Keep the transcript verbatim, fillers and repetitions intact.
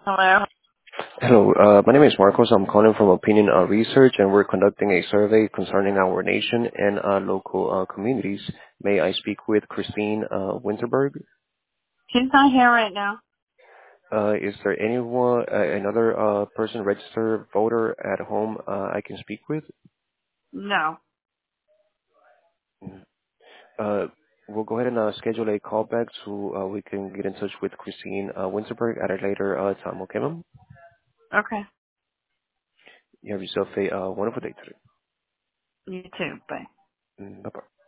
Hello. Hello, uh, my name is Marcos. I'm calling from Opinion uh, Research, and we're conducting a survey concerning our nation and uh, local uh, communities. May I speak with Christine uh, Winterberg? She's not here right now. Uh, is there anyone, uh, another uh, person, registered voter at home uh, I can speak with? No. Uh, we'll go ahead and uh, schedule a call back so uh, we can get in touch with Christine uh, Winterberg at a later uh, time. Okay, ma'am? Okay. You have yourself a uh, wonderful day today. You too. Bye. Mm, bye-bye.